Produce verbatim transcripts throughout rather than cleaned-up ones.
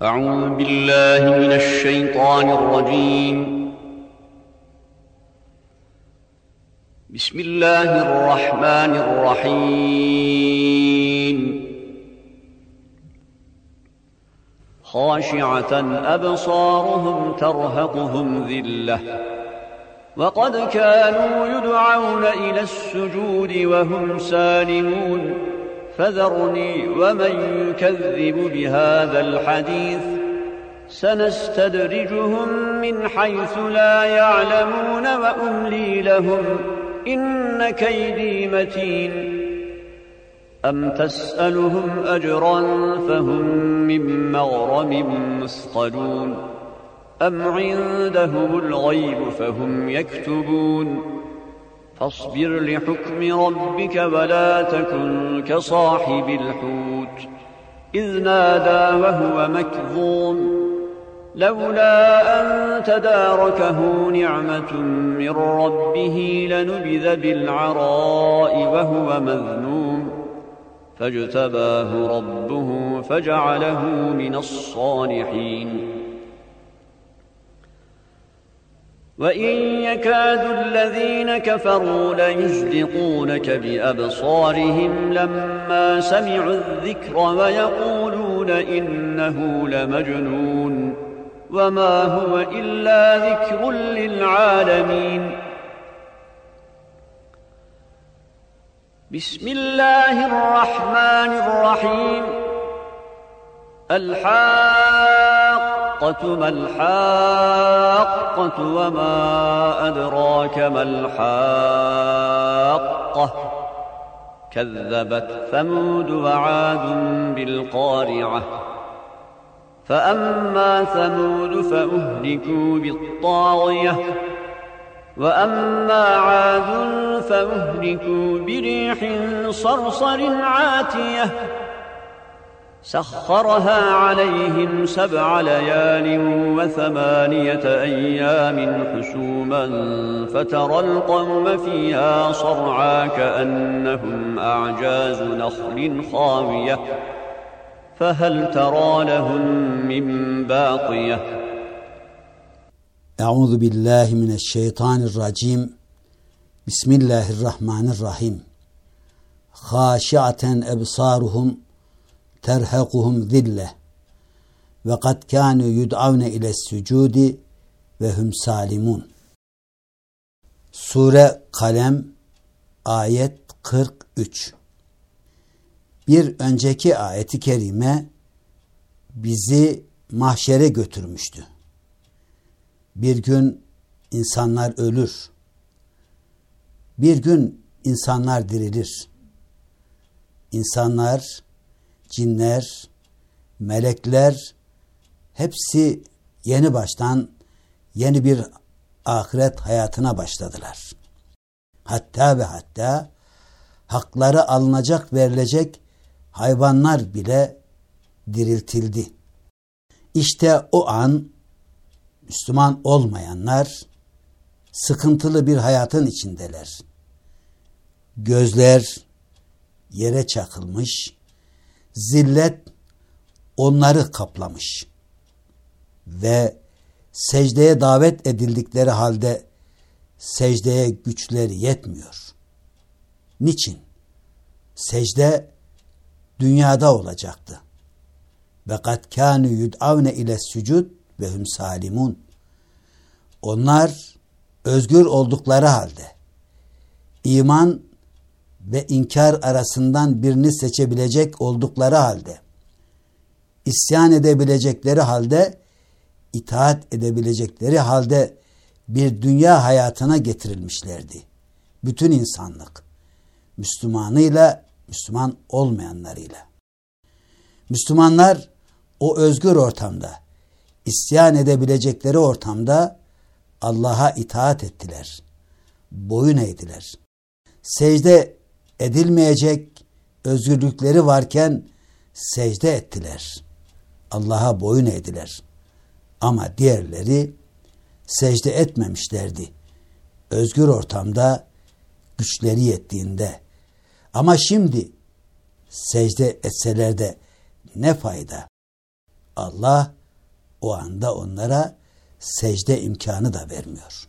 أعوذ بالله من الشيطان الرجيم بسم الله الرحمن الرحيم خاشعة أبصارهم ترهقهم ذلة وقد كانوا يدعون إلى السجود وهم سالمون فذرني ومن يكذب بهذا الحديث سنستدرجهم من حيث لا يعلمون وأملي لهم إن كيدي متين أم تسألهم أجرا فهم من مغرم مثقلون أم عندهم الغيب فهم يكتبون فاصبر لحكم ربك ولا تكن كصاحب الحوت إذ نادى وهو مكظوم لولا أن تداركه نعمة من ربه لنبذ بالعراء وهو مذموم فاجتباه ربه فجعله من الصالحين وإن يكاد الذين كفروا ليزلقونك بأبصارهم لما سمعوا الذكر ويقولون إنه لمجنون وما هو إلا ذكر للعالمين بسم الله الرحمن الرحيم الحاقة ما الحاقة وما أدراك ما الحاقة كذبت ثمود وعاد بالقارعة فأما ثمود فأهلكوا بالطاغية وأما عاد فأهلكوا بريح صرصر عاتية سخرها عليهم سبع ليال وثمانية أيام حسوما فترى القوم فيها صرعى كأنهم أعجاز نخل خاوية فهل ترى لهم من باقية أعوذ بالله من الشيطان الرجيم بسم الله الرحمن الرحيم خاشعة أبصارهم terhaquhum zille ve kad kânû yud'avne ile's-sucûdi ve hum salimun. Sure Kalem ayet kırk üç. Bir önceki ayeti kerime bizi mahşere götürmüştü. Bir gün insanlar ölür. Bir gün insanlar dirilir. İnsanlar, cinler, melekler hepsi yeni baştan yeni bir ahiret hayatına başladılar. Hatta ve hatta hakları alınacak, verilecek hayvanlar bile diriltildi. İşte o an Müslüman olmayanlar sıkıntılı bir hayatın içindeler. Gözler yere çakılmış, zillet onları kaplamış ve secdeye davet edildikleri halde secdeye güçleri yetmiyor. Niçin? Secde dünyada olacaktı. Ve kad kânû yud'avne ile's-sucûd ve hum salimun. Onlar özgür oldukları halde iman ve inkar arasından birini seçebilecek oldukları halde, isyan edebilecekleri halde, itaat edebilecekleri halde bir dünya hayatına getirilmişlerdi. Bütün insanlık, Müslümanıyla, Müslüman olmayanlarıyla. Müslümanlar o özgür ortamda, isyan edebilecekleri ortamda Allah'a itaat ettiler, boyun eğdiler. Secde edilmeyecek özgürlükleri varken secde ettiler. Allah'a boyun eğdiler. Ama diğerleri secde etmemişlerdi. Özgür ortamda güçleri yettiğinde. Ama şimdi secde etseler de ne fayda? Allah o anda onlara secde imkanı da vermiyor.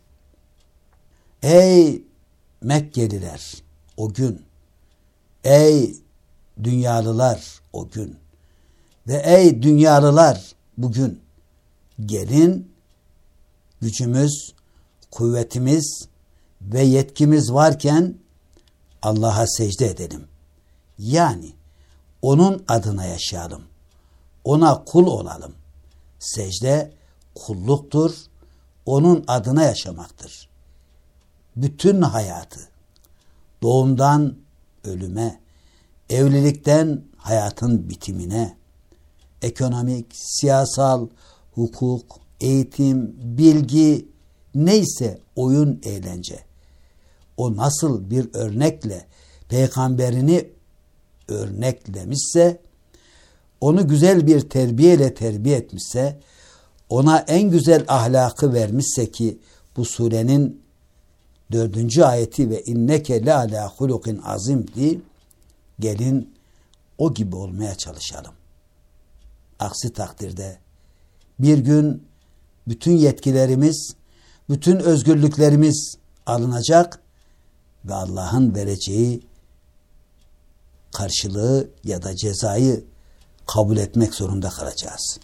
Ey Mekkeliler o gün, ey dünyalılar o gün ve ey dünyalılar bugün gelin gücümüz, kuvvetimiz ve yetkimiz varken Allah'a secde edelim. Yani onun adına yaşayalım. Ona kul olalım. Secde kulluktur. Onun adına yaşamaktır. Bütün hayatı, doğumdan ölüme, evlilikten hayatın bitimine, ekonomik, siyasal, hukuk, eğitim, bilgi, neyse oyun, eğlence. O nasıl bir örnekle peygamberini örneklemişse, onu güzel bir terbiyeyle terbiye etmişse, ona en güzel ahlakı vermişse ki bu surenin dördüncü ayeti ve inneke le ala hulukin azim diye, gelin o gibi olmaya çalışalım. Aksi takdirde bir gün bütün yetkilerimiz, bütün özgürlüklerimiz alınacak ve Allah'ın vereceği karşılığı ya da cezayı kabul etmek zorunda kalacağız.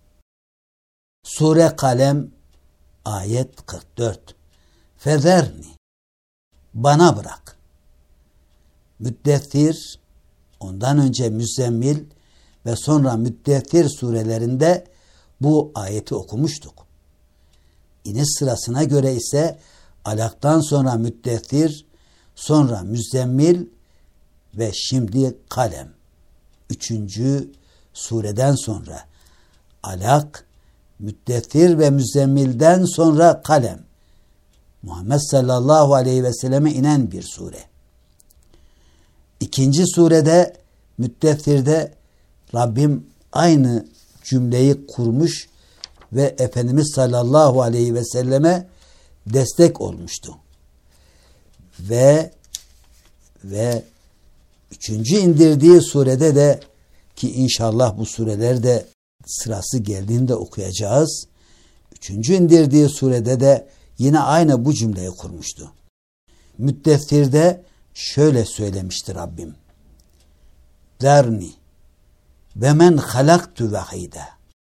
Sure Kalem ayet kırk dört. Fezerni, bana bırak. Müddessir, ondan önce Müzzemmil ve sonra Müddessir surelerinde bu ayeti okumuştuk. İniş sırasına göre ise Alak'tan sonra Müddessir, sonra Müzzemmil ve şimdi Kalem. Üçüncü sureden sonra Alak, Müddessir ve Müzzemmil'den sonra Kalem. Muhammed sallallahu aleyhi ve selleme inen bir sure. İkinci surede Müddessir'de Rabbim aynı cümleyi kurmuş ve Efendimiz sallallahu aleyhi ve selleme destek olmuştu. Ve ve üçüncü indirdiği surede de ki inşallah bu sureler de sırası geldiğinde okuyacağız. Üçüncü indirdiği surede de yine aynı bu cümleyi kurmuştu. Müddessir'de şöyle söylemişti Rabbim. Zerni ve men halaktu vahide.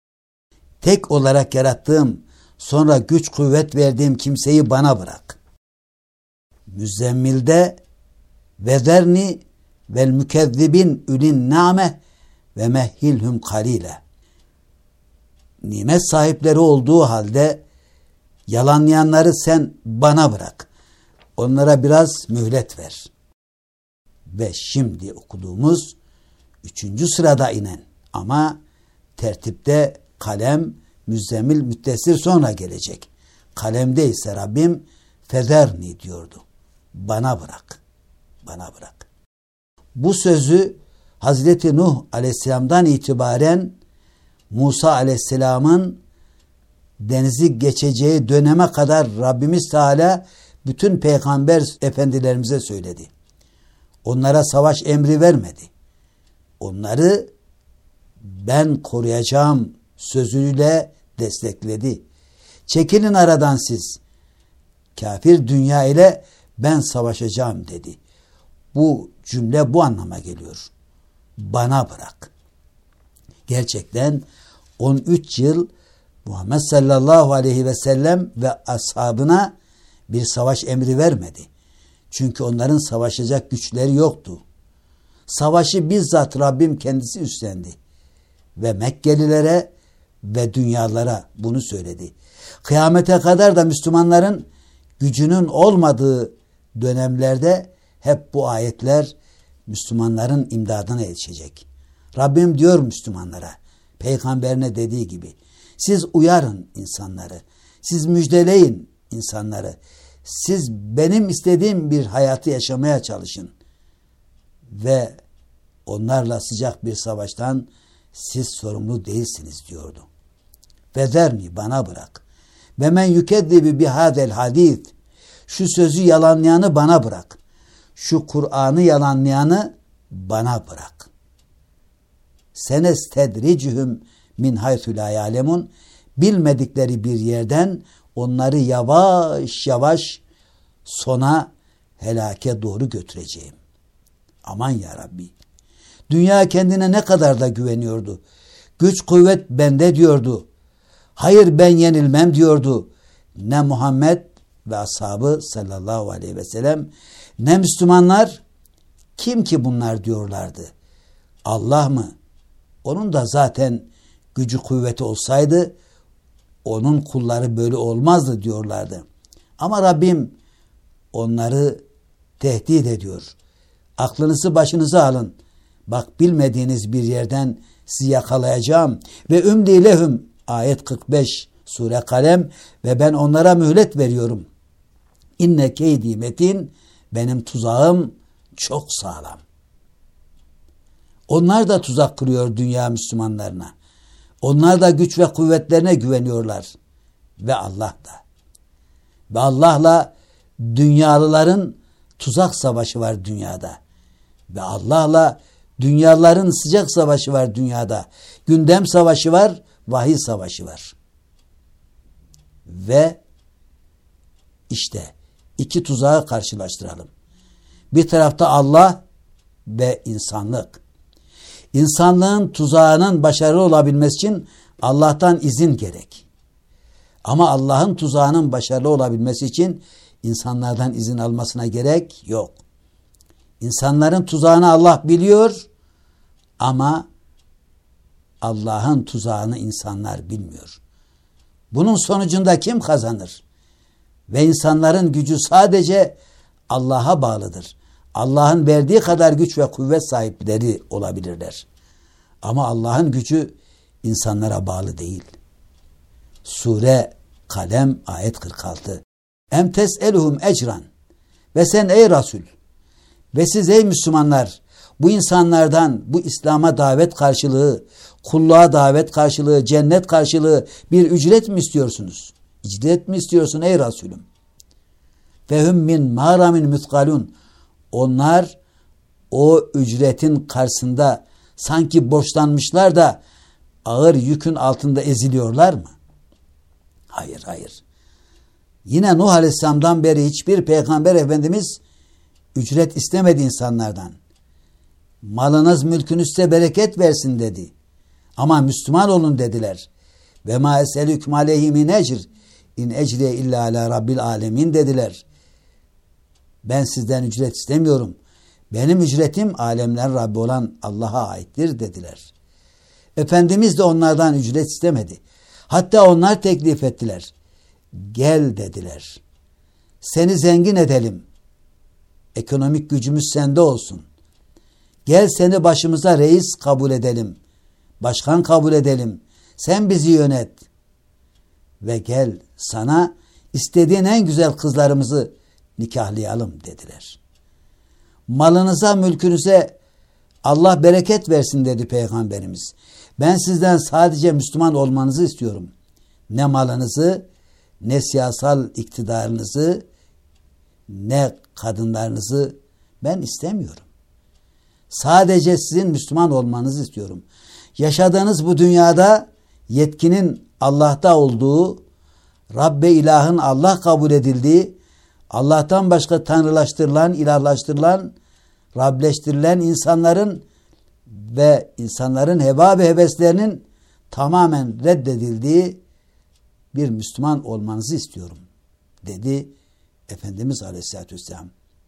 Tek olarak yarattığım, sonra güç kuvvet verdiğim kimseyi bana bırak. Müzzemmil'de ve zerni vel mükezzibin ülin name ve mehhilhum kalile. Nimet sahipleri olduğu halde yalanlayanları sen bana bırak. Onlara biraz mühlet ver. Ve şimdi okuduğumuz üçüncü sırada inen ama tertipte Kalem, Müzzemmil, Müddessir sonra gelecek. Kalemde ise Rabbim fezerni diyordu. Bana bırak. Bana bırak. Bu sözü Hazreti Nuh Aleyhisselam'dan itibaren Musa Aleyhisselam'ın denizi geçeceği döneme kadar Rabbimiz Teala bütün peygamber efendilerimize söyledi. Onlara savaş emri vermedi. Onları ben koruyacağım sözüyle destekledi. Çekilin aradan siz. Kafir dünya ile ben savaşacağım dedi. Bu cümle bu anlama geliyor. Bana bırak. Gerçekten on üç yıl Muhammed sallallahu aleyhi ve sellem ve ashabına bir savaş emri vermedi. Çünkü onların savaşacak güçleri yoktu. Savaşı bizzat Rabbim kendisi üstlendi. Ve Mekkelilere ve dünyalara bunu söyledi. Kıyamete kadar da Müslümanların gücünün olmadığı dönemlerde hep bu ayetler Müslümanların imdadına yetişecek. Rabbim diyor Müslümanlara, peygamberine dediği gibi, siz uyarın insanları, siz müjdeleyin insanları, siz benim istediğim bir hayatı yaşamaya çalışın ve onlarla sıcak bir savaştan siz sorumlu değilsiniz diyordu. Fezerni, bana bırak. Ve men yükeddibi bihadel hadis, şu sözü yalanlayanı bana bırak. Şu Kur'an'ı yalanlayanı bana bırak. Senestedricühüm min haythu la ya'lemun, bilmedikleri bir yerden onları yavaş yavaş sona, helake doğru götüreceğim. Aman ya Rabbi. Dünya kendine ne kadar da güveniyordu. Güç kuvvet bende diyordu. Hayır, ben yenilmem diyordu. Ne Muhammed ve ashabı sallallahu aleyhi ve sellem, ne Müslümanlar, kim ki bunlar diyorlardı. Allah mı? Onun da zaten gücü kuvveti olsaydı onun kulları böyle olmazdı diyorlardı. Ama Rabbim onları tehdit ediyor. Aklınızı başınıza alın. Bak, bilmediğiniz bir yerden sizi yakalayacağım. Ve ümli lehum, ayet kırk beş sure Kalem, ve ben onlara mühlet veriyorum. İnne keydi metin, benim tuzağım çok sağlam. Onlar da tuzak kuruyor dünya Müslümanlarına. Onlar da güç ve kuvvetlerine güveniyorlar. Ve Allah da. Ve Allah'la dünyalıların tuzak savaşı var dünyada. Ve Allah'la dünyaların sıcak savaşı var dünyada. Gündem savaşı var, vahiy savaşı var. Ve işte iki tuzağı karşılaştıralım. Bir tarafta Allah ve insanlık. İnsanlığın tuzağının başarılı olabilmesi için Allah'tan izin gerek. Ama Allah'ın tuzağının başarılı olabilmesi için insanlardan izin almasına gerek yok. İnsanların tuzağını Allah biliyor ama Allah'ın tuzağını insanlar bilmiyor. Bunun sonucunda kim kazanır? Ve insanların gücü sadece Allah'a bağlıdır. Allah'ın verdiği kadar güç ve kuvvet sahipleri olabilirler. Ama Allah'ın gücü insanlara bağlı değil. Sure Kalem ayet kırk altı. Em tes'eluhum ecran. Ve sen ey Resul ve siz ey Müslümanlar, bu insanlardan bu İslam'a davet karşılığı, kulluğa davet karşılığı, cennet karşılığı bir ücret mi istiyorsunuz? Ücret mi istiyorsun ey Resulüm? Fehum min mağramin mütkalun. Onlar o ücretin karşısında sanki borçlanmışlar da ağır yükün altında eziliyorlar mı? Hayır, hayır. Yine Nuh Aleyhisselam'dan beri hiçbir peygamber efendimiz ücret istemedi insanlardan. Malınız mülkünüz size bereket versin dedi. Ama Müslüman olun dediler. Ve ma eselüküm aleyhi min ecr in ecriye illa ala rabbil alemin dediler. Ben sizden ücret istemiyorum. Benim ücretim alemler Rabbi olan Allah'a aittir dediler. Efendimiz de onlardan ücret istemedi. Hatta onlar teklif ettiler. Gel dediler. Seni zengin edelim. Ekonomik gücümüz sende olsun. Gel seni başımıza reis kabul edelim. Başkan kabul edelim. Sen bizi yönet. Ve gel sana istediğin en güzel kızlarımızı nikahlayalım dediler. Malınıza, mülkünüze Allah bereket versin dedi Peygamberimiz. Ben sizden sadece Müslüman olmanızı istiyorum. Ne malınızı, ne siyasal iktidarınızı, ne kadınlarınızı ben istemiyorum. Sadece sizin Müslüman olmanızı istiyorum. Yaşadığınız bu dünyada yetkinin Allah'ta olduğu, Rabbe ilahın Allah kabul edildiği, Allah'tan başka tanrılaştırılan, ilahlaştırılan, Rableştirilen insanların ve insanların heva ve heveslerinin tamamen reddedildiği bir Müslüman olmanızı istiyorum dedi Efendimiz Aleyhisselatü Vesselam.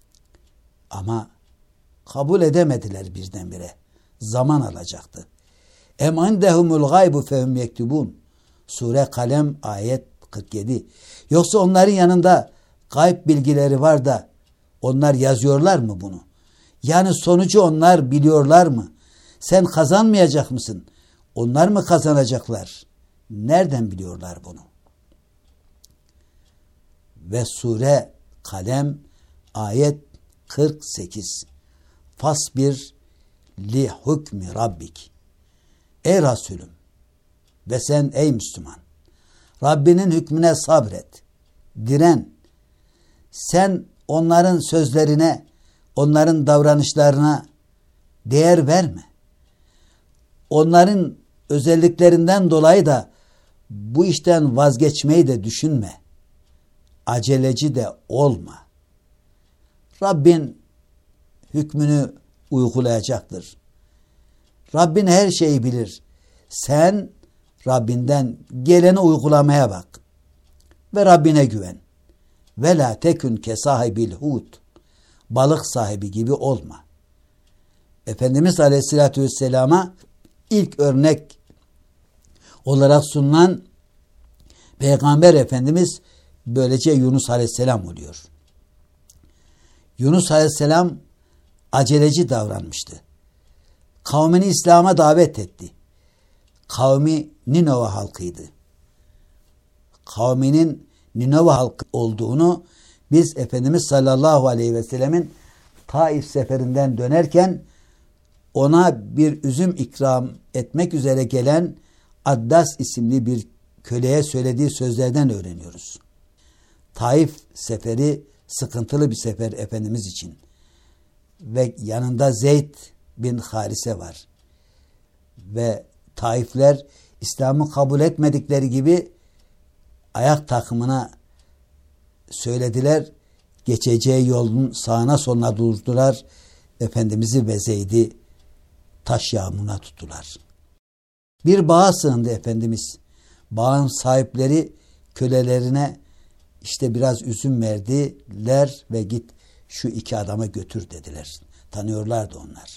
Ama kabul edemediler birdenbire. Zaman alacaktı. Em indehumul gaybu fehum yektubun. Sure Kalem ayet kırk yedi. Yoksa onların yanında gayb bilgileri var da onlar yazıyorlar mı bunu? Yani sonucu onlar biliyorlar mı? Sen kazanmayacak mısın? Onlar mı kazanacaklar? Nereden biliyorlar bunu? Ve Sure Kalem ayet kırk sekiz. Fasbir li hukmi rabbik. Ey Resulüm ve sen ey Müslüman, Rabbinin hükmüne sabret, diren. Sen onların sözlerine, onların davranışlarına değer verme. Onların özelliklerinden dolayı da bu işten vazgeçmeyi de düşünme. Aceleci de olma. Rabbin hükmünü uygulayacaktır. Rabbin her şeyi bilir. Sen Rabbinden geleni uygulamaya bak. Ve Rabbine güven. Ve la tekün ke sahibil hut. Balık sahibi gibi olma. Efendimiz Aleyhisselatü Vesselam'a ilk örnek olarak sunulan Peygamber Efendimiz böylece Yunus Aleyhisselam oluyor. Yunus Aleyhisselam aceleci davranmıştı. Kavmini İslam'a davet etti. Kavmi Ninove halkıydı. Kavminin Ninove halkı olduğunu biz Efendimiz sallallahu aleyhi ve sellemin Taif seferinden dönerken ona bir üzüm ikram etmek üzere gelen Addas isimli bir köleye söylediği sözlerden öğreniyoruz. Taif seferi sıkıntılı bir sefer Efendimiz için. Ve yanında Zeyd bin Harise var. Ve Taifler İslam'ı kabul etmedikleri gibi ayak takımına söylediler. Geçeceği yolun sağına soluna durdular. Efendimiz'i ve Zeyd'i taş yağmuruna tuttular. Bir bağa sığındı Efendimiz. Bağın sahipleri kölelerine işte biraz üzüm verdiler ve git şu iki adama götür dediler. Tanıyorlardı onlar.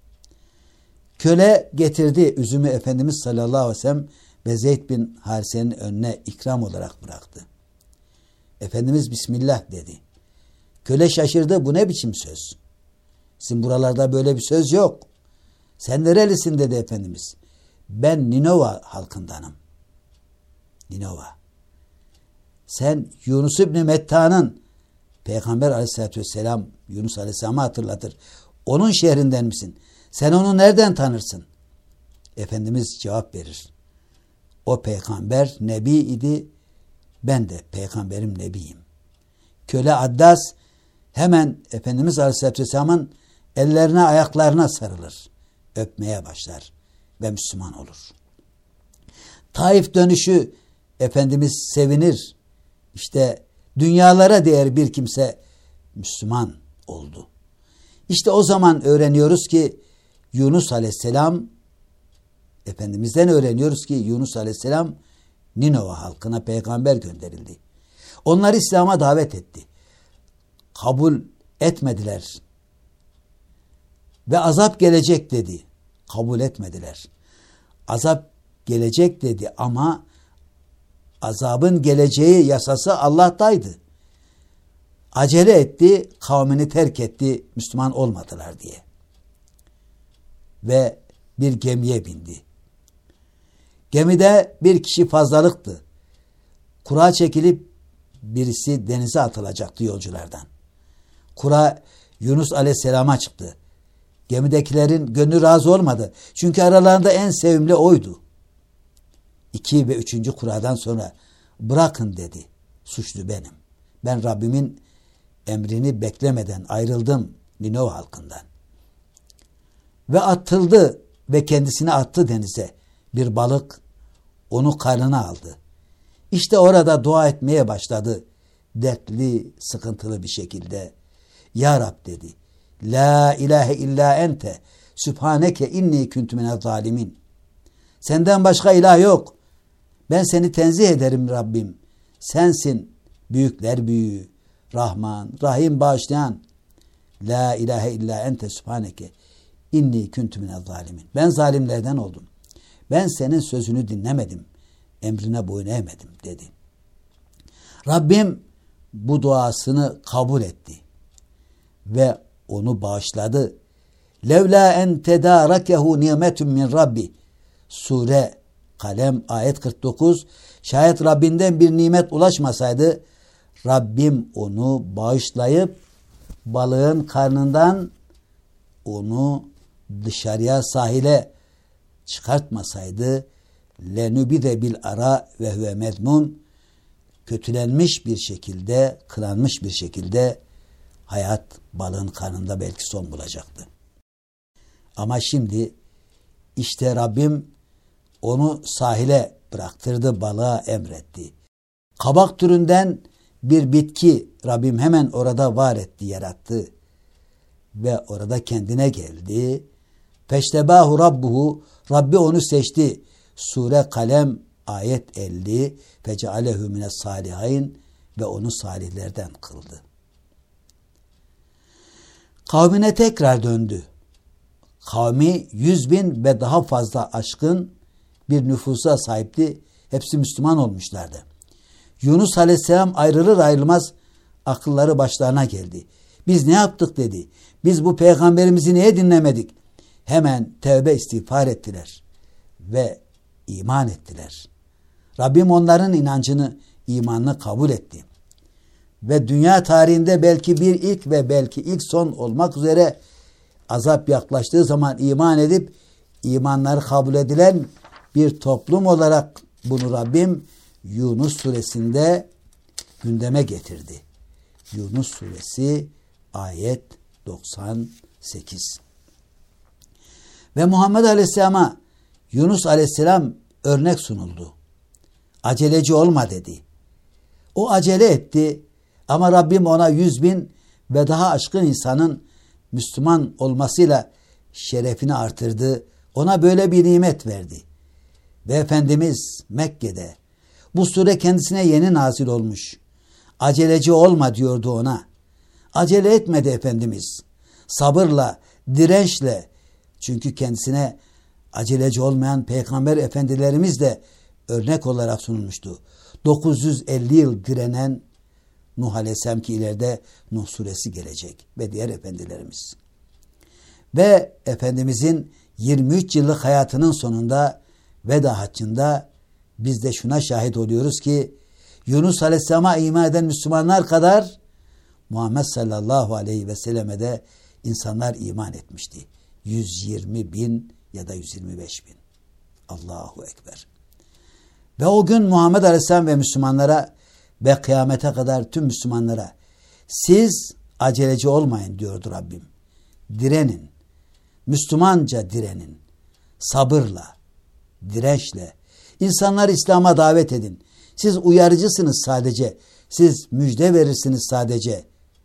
Köle getirdi üzümü Efendimiz sallallahu aleyhi ve sellem ve Zeyd bin Harise'nin önüne ikram olarak bıraktı. Efendimiz Bismillah dedi. Köle şaşırdı. Bu ne biçim söz? Sizin buralarda böyle bir söz yok. Sen nerelisin dedi Efendimiz. Ben Ninova halkındanım. Ninova. Sen Yunus İbni Metta'nın Peygamber Aleyhisselatü Vesselam Yunus Aleyhisselam'ı hatırlatır. Onun şehrinden misin? Sen onu nereden tanırsın? Efendimiz cevap verir. O peygamber nebi idi. Ben de peygamberim nebiyim. Köle Addas hemen Efendimiz Aleyhisselatü Vesselam'ın ellerine ayaklarına sarılır. Öpmeye başlar ve Müslüman olur. Taif dönüşü Efendimiz sevinir. İşte dünyalara değer bir kimse Müslüman oldu. İşte o zaman öğreniyoruz ki Yunus Aleyhisselam Efendimiz'den öğreniyoruz ki Yunus Aleyhisselam Ninove halkına peygamber gönderildi. Onları İslam'a davet etti. Kabul etmediler. Ve azap gelecek dedi. Kabul etmediler. Azap gelecek dedi ama azabın geleceği yasası Allah'taydı. Acele etti, kavmini terk etti, Müslüman olmadılar diye. Ve bir gemiye bindi. Gemide bir kişi fazlalıktı. Kura çekilip birisi denize atılacaktı yolculardan. Kura Yunus Aleyhisselam'a çıktı. Gemidekilerin gönlü razı olmadı. Çünkü aralarında en sevimli oydu. İki ve üçüncü kuradan sonra bırakın dedi. Suçlu benim. Ben Rabbimin emrini beklemeden ayrıldım Ninove halkından. Ve atıldı ve kendisini attı denize. Bir balık onu karnına aldı. İşte orada dua etmeye başladı. Dertli, sıkıntılı bir şekilde. Ya Rab dedi. La ilahe illa ente. Sübhaneke inni kuntu minez zalimin. Senden başka ilah yok. Ben seni tenzih ederim Rabbim. Sensin büyükler büyüğü. Rahman, Rahim bağışlayan. La ilahe illa ente sübhaneke. İnni kuntu minez zalimin. Ben zalimlerden oldum. Ben senin sözünü dinlemedim. Emrine boyun eğmedim dedi. Rabbim bu duasını kabul etti. Ve onu bağışladı. Levla en tedarakehu nimetun min Rabbi. Sure Kalem ayet kırk dokuz. Şayet Rabbinden bir nimet ulaşmasaydı Rabbim onu bağışlayıp balığın karnından onu dışarıya sahile çıkartmasaydı lenübide bil ara ve huve medmum, kötülenmiş bir şekilde, kıranmış bir şekilde hayat balığın karnında belki son bulacaktı. Ama şimdi işte Rabbim onu sahile bıraktırdı, balığa emretti. Kabak türünden bir bitki Rabbim hemen orada var etti, yarattı. Ve orada kendine geldi. Feştebahu rabbuhu, Rabbi onu seçti. Sure Kalem ayet elli. Fecealehu mines salihin, ve onu salihlerden kıldı. Kavmine tekrar döndü. Kavmi yüz bin ve daha fazla aşkın bir nüfusa sahipti. Hepsi Müslüman olmuşlardı. Yunus Aleyhisselam ayrılır ayrılmaz akılları başlarına geldi. Biz ne yaptık dedi. Biz bu peygamberimizi niye dinlemedik? Hemen tevbe istiğfar ettiler ve iman ettiler. Rabbim onların inancını, imanını kabul etti. Ve dünya tarihinde belki bir ilk ve belki ilk son olmak üzere azap yaklaştığı zaman iman edip imanları kabul edilen bir toplum olarak bunu Rabbim Yunus suresinde gündeme getirdi. Yunus suresi ayet doksan sekiz. Ve Muhammed Aleyhisselam'a Yunus Aleyhisselam örnek sunuldu. Aceleci olma dedi. O acele etti ama Rabbim ona yüz bin ve daha aşkın insanın Müslüman olmasıyla şerefini artırdı. Ona böyle bir nimet verdi. Ve Efendimiz Mekke'de, bu sure kendisine yeni nazil olmuş. Aceleci olma diyordu ona. Acele etmedi Efendimiz. Sabırla, dirençle, çünkü kendisine aceleci olmayan peygamber efendilerimiz de örnek olarak sunulmuştu. dokuz yüz elli yıl direnen Nuh Aleyhisselam, ki ileride Nuh suresi gelecek, ve diğer efendilerimiz. Ve Efendimizin yirmi üç yıllık hayatının sonunda veda haccında biz de şuna şahit oluyoruz ki Yunus Aleyhisselam'a iman eden Müslümanlar kadar Muhammed sallallahu aleyhi ve selleme de insanlar iman etmişti. yüz yirmi bin ya da yüz yirmi beş bin. Allahu Ekber. Ve o gün Muhammed Aleyhisselam ve Müslümanlara ve kıyamete kadar tüm Müslümanlara siz aceleci olmayın diyordu Rabbim. Direnin. Müslümanca direnin. Sabırla, dirençle. İnsanları İslam'a davet edin. Siz uyarıcısınız sadece. Siz müjde verirsiniz sadece.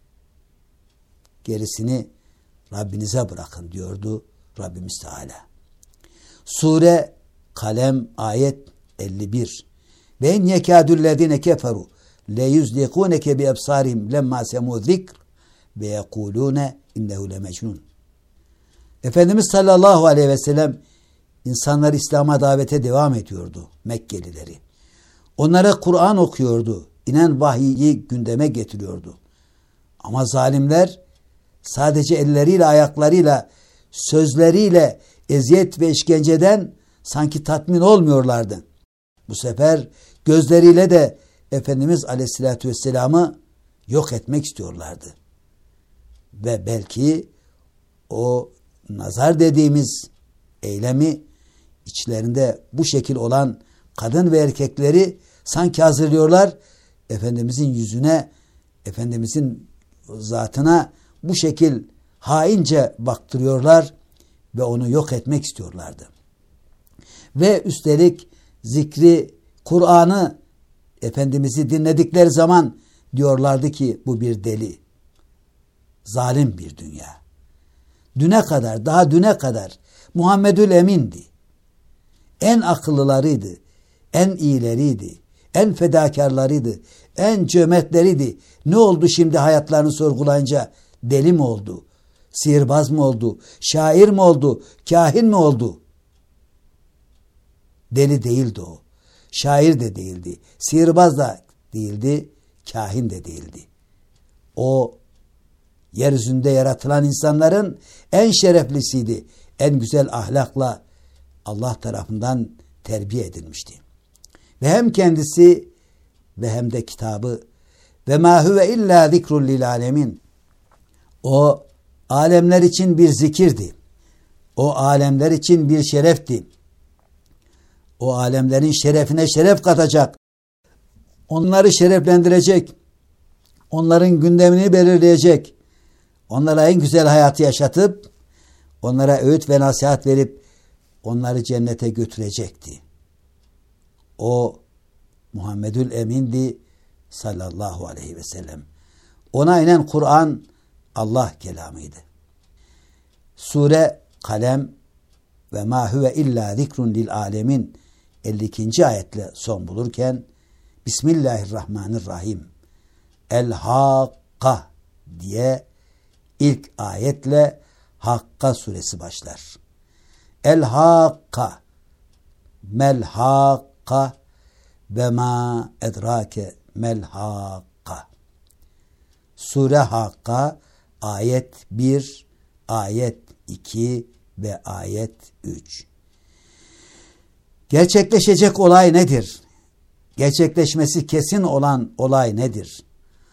Gerisini Rabbinize bırakın diyordu Rabbimiz Teala. Sure Kalem ayet elli bir. Ve en yekâdüllezîne keferu le yuzlikuneke bi ebsârihim lemma semû zikr ve yekulûne innehu le mecnun. Efendimiz sallallahu aleyhi ve sellem insanları İslam'a davete devam ediyordu, Mekkelileri. Onlara Kur'an okuyordu, inen vahyi gündeme getiriyordu. Ama zalimler sadece elleriyle, ayaklarıyla, sözleriyle eziyet ve işkenceden sanki tatmin olmuyorlardı. Bu sefer gözleriyle de Efendimiz Aleyhisselatü Vesselam'ı yok etmek istiyorlardı. Ve belki o nazar dediğimiz eylemi içlerinde bu şekil olan kadın ve erkekleri sanki hazırlıyorlar. Efendimizin yüzüne, Efendimizin zatına bu şekil haince baktırıyorlar ve onu yok etmek istiyorlardı. Ve üstelik zikri, Kur'an'ı Efendimiz'i dinledikleri zaman diyorlardı ki bu bir deli. Zalim bir dünya. Düne kadar, daha düne kadar Muhammedül Emin'di. En akıllılarıydı, en iyileriydi, en fedakarlarıydı, en cömertleriydi. Ne oldu şimdi hayatlarını sorgulayınca? Deli mi oldu? Sihirbaz mı oldu? Şair mi oldu? Kahin mi oldu? Deli değildi o. Şair de değildi. Sihirbaz da değildi. Kahin de değildi. O yeryüzünde yaratılan insanların en şereflisiydi. En güzel ahlakla Allah tarafından terbiye edilmişti. Ve hem kendisi ve hem de kitabı ve ma huve illa zikrun lil alemin. O alemler için bir zikirdi. O alemler için bir şerefti. O alemlerin şerefine şeref katacak. Onları şereflendirecek. Onların gündemini belirleyecek. Onlara en güzel hayatı yaşatıp onlara öğüt ve nasihat verip onları cennete götürecekti. O Muhammedül Emin'di sallallahu aleyhi ve sellem. Ona inen Kur'an Allah kelamıydı. Sure Kalem ve ma huve illa zikrun lil alemin elli ikinci ayetle son bulurken Bismillahirrahmanirrahim El-Hakka diye ilk ayetle Hakka suresi başlar. El-Hakka Mel-Hakka ve ma edrake mel-Hakka. Sure Hakka ayet bir, ayet iki ve ayet üç. Gerçekleşecek olay nedir? Gerçekleşmesi kesin olan olay nedir?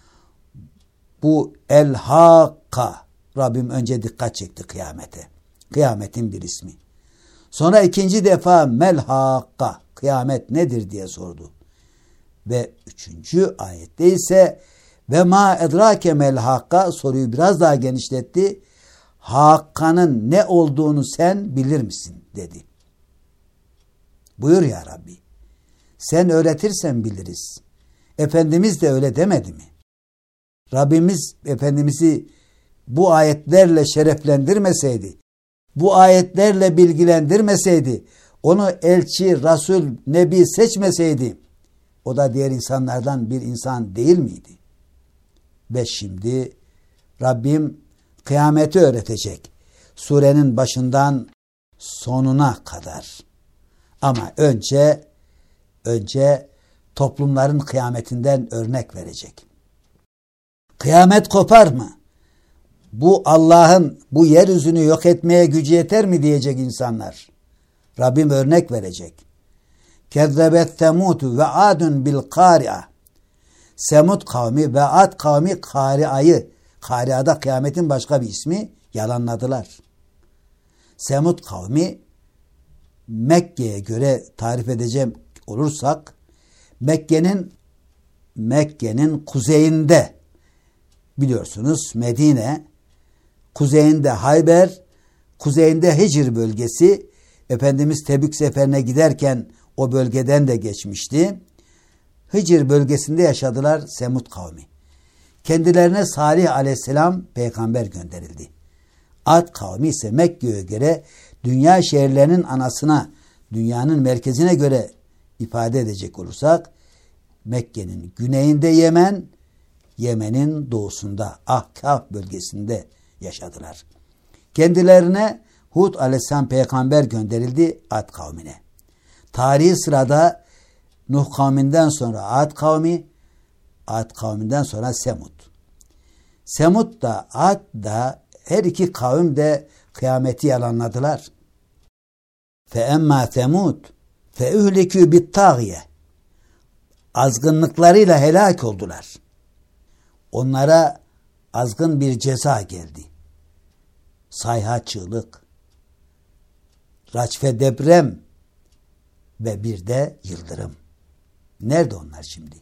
Bu El-Hakka, Rabbim önce dikkat çekti kıyamete. Kıyametin bir ismi. Sonra ikinci defa Mel-Hakka, kıyamet nedir diye sordu. Ve üçüncü ayette ise ve ma edrake mel-Hakka, soruyu biraz daha genişletti. Hakka'nın ne olduğunu sen bilir misin dedi. Buyur ya Rabbi. Sen öğretirsen biliriz. Efendimiz de öyle demedi mi? Rabbimiz Efendimiz'i bu ayetlerle şereflendirmeseydi, bu ayetlerle bilgilendirmeseydi, onu elçi, Resul, Nebi seçmeseydi, o da diğer insanlardan bir insan değil miydi? Ve şimdi Rabbim kıyameti öğretecek. Surenin başından sonuna kadar. Ama önce önce toplumların kıyametinden örnek verecek. Kıyamet kopar mı? Bu Allah'ın bu yeryüzünü yok etmeye gücü yeter mi diyecek insanlar. Rabbim örnek verecek. Kezzebet Semud ve Adun bil Kari'a. Semud kavmi ve Ad kavmi Kari'ayı, Kari'ada kıyametin başka bir ismi, yalanladılar. Semud kavmi Mekke'ye göre tarif edeceğim olursak Mekke'nin Mekke'nin kuzeyinde, biliyorsunuz Medine, kuzeyinde Hayber, kuzeyinde Hicr bölgesi. Efendimiz Tebük seferine giderken o bölgeden de geçmişti. Hicr bölgesinde yaşadılar Semud kavmi. Kendilerine Salih aleyhisselam peygamber gönderildi. Ad kavmi ise Mekke'ye göre dünya şehirlerinin anasına, dünyanın merkezine göre ifade edecek olursak Mekke'nin güneyinde Yemen, Yemen'in doğusunda Ahkaf bölgesinde yaşadılar. Kendilerine Hud aleyhisselam peygamber gönderildi Ad kavmine. Tarihi sırada Nuh kavminden sonra Ad kavmi, Ad kavminden sonra Semud. Semud da Ad da her iki kavim de kıyameti yalanladılar. Fe emma Semud fe uhlikü bittâgiye. Azgınlıklarıyla helak oldular. Onlara azgın bir ceza geldi. Sayha, çığlık, raçfe, deprem ve bir de yıldırım. Nerede onlar şimdi?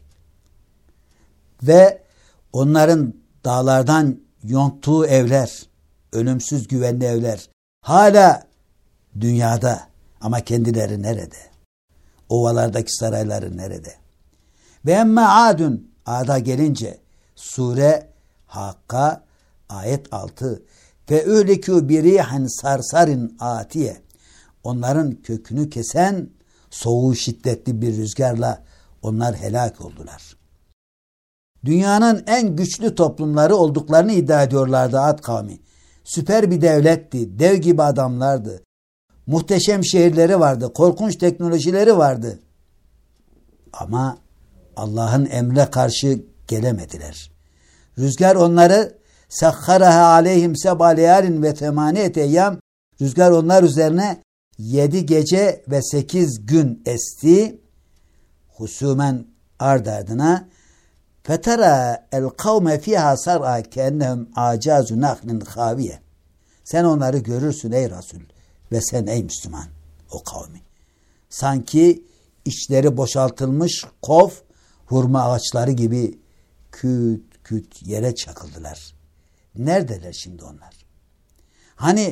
Ve onların dağlardan yonttuğu evler, ölümsüz güvenli evler hala dünyada ama kendileri nerede? Ovalardaki sarayları nerede? Ve emme adun, Ad'a gelince sure Hakka ayet altı fe ühlikü birihin sarsarin atiye. Onların kökünü kesen soğuğu şiddetli bir rüzgarla onlar helak oldular. Dünyanın en güçlü toplumları olduklarını iddia ediyorlardı Ad kavmi. Süper bir devletti, dev gibi adamlardı. Muhteşem şehirleri vardı, korkunç teknolojileri vardı. Ama Allah'ın emre karşı gelemediler. Rüzgar onları sakharaha aleyhim seb'a leyalin ve temaniyete eyyam, rüzgar onlar üzerine yedi gece ve sekiz gün esti. Husumen ard ardına fetera el kavme fiha sar'a kennehum acazu nahlin khaviye. Sen onları görürsün ey Resul ve sen ey Müslüman, o kavmi. Sanki içleri boşaltılmış kov hurma ağaçları gibi küt küt yere çakıldılar. Neredeler şimdi onlar? Hani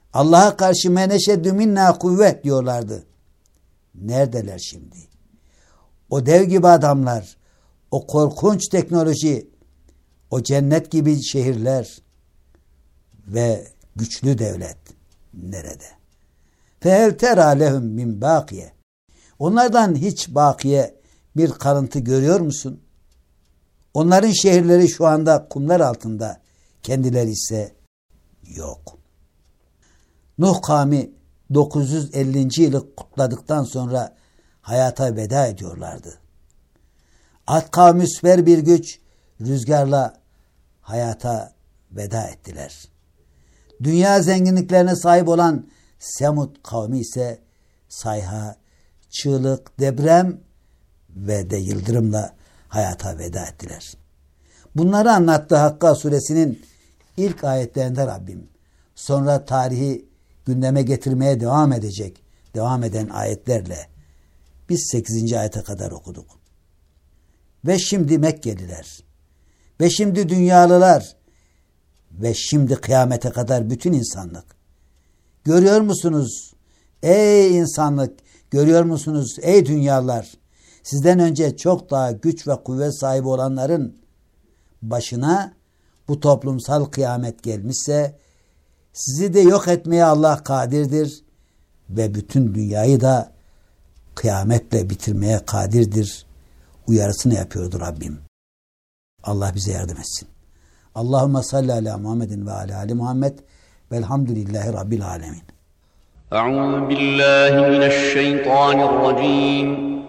Allah'a karşı meneşeddü minna kuvvet diyorlardı. Neredeler şimdi? O dev gibi adamlar, o korkunç teknoloji, o cennet gibi şehirler ve güçlü devlet nerede? Fehel tera lehum min bakiye. Onlardan hiç bakiye bir kalıntı görüyor musun? Onların şehirleri şu anda kumlar altında, kendileri ise yok. Nuh kavmi dokuz yüz ellinci yılı kutladıktan sonra hayata veda ediyorlardı. Ad kavmi süper bir güç rüzgarla hayata veda ettiler. Dünya zenginliklerine sahip olan Semud kavmi ise sayha, çığlık, deprem ve de yıldırımla hayata veda ettiler. Bunları anlattı Hakka suresinin ilk ayetlerinde Rabbim. Sonra tarihi gündeme getirmeye devam edecek, devam eden ayetlerle biz sekizinci ayete kadar okuduk. Ve şimdi Mekkeliler, ve şimdi dünyalılar, ve şimdi kıyamete kadar bütün insanlık. Görüyor musunuz ey insanlık, görüyor musunuz ey dünyalılar? Sizden önce çok daha güç ve kuvvet sahibi olanların başına bu toplumsal kıyamet gelmişse, sizi de yok etmeye Allah kadirdir ve bütün dünyayı da kıyametle bitirmeye kadirdir uyarısını yapıyordu Rabbim. Allah bize yardım etsin. Allahümme salli ala Muhammedin ve ala ali Muhammed velhamdülillahi Rabbil alemin. Eûzu billahi mineşşeytanirracim.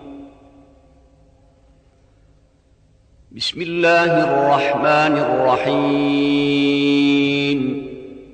Bismillahirrahmanirrahim.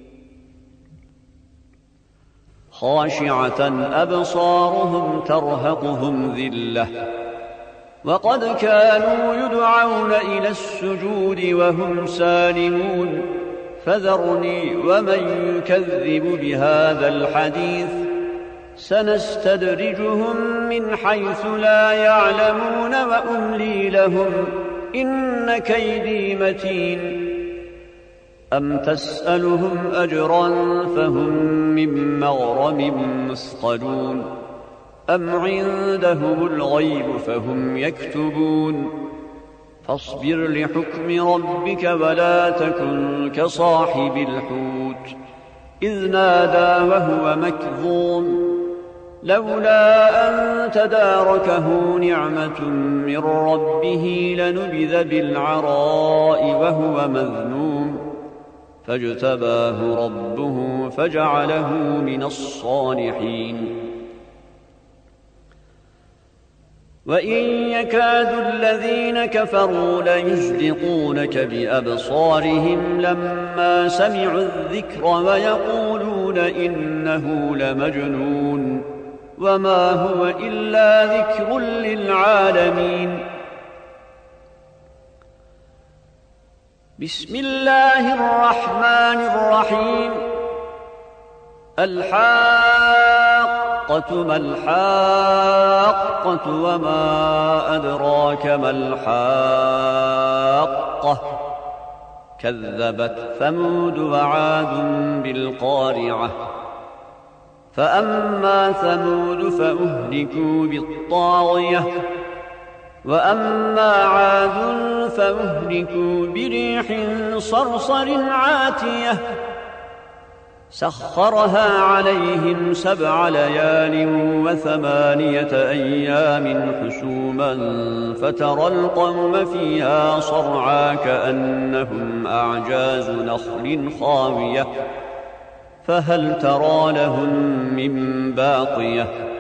خاشعة أبصارهم ترهقهم ذلة وقد كانوا يدعون إلى السجود وهم سالمون فذرني ومن يكذب بهذا الحديث سنستدرجهم من حيث لا يعلمون وأملي لهم إن كيدي متين أم تسألهم أجرا فهم من مغرم مثقلون أم عندهم الغيب فهم يكتبون فاصبر لحكم ربك ولا تكن كصاحب الحوت إذ نادى وهو مكظوم لولا أن تداركه نعمة من ربه لنبذ بالعراء وهو مذموم فاجتباه ربه فجعله من الصالحين وإن يكاد الذين كفروا ليزلقونك بأبصارهم لما سمعوا الذكر ويقولون إنه لمجنون وما هو إلا ذكر للعالمين بسم الله الرحمن الرحيم الحاقة ما الحاقة وما أدراك ما الحاقة كذبت ثمود وعاد بالقارعة فأما ثمود فأهلكوا بالطاغية وأما عاد فأهلكوا بريح صرصر عاتية سخرها عليهم سبع ليال وثمانية أيام حسوما فترى القوم فيها صرعى كأنهم أعجاز نخل خاوية فهل ترى لهم من باقية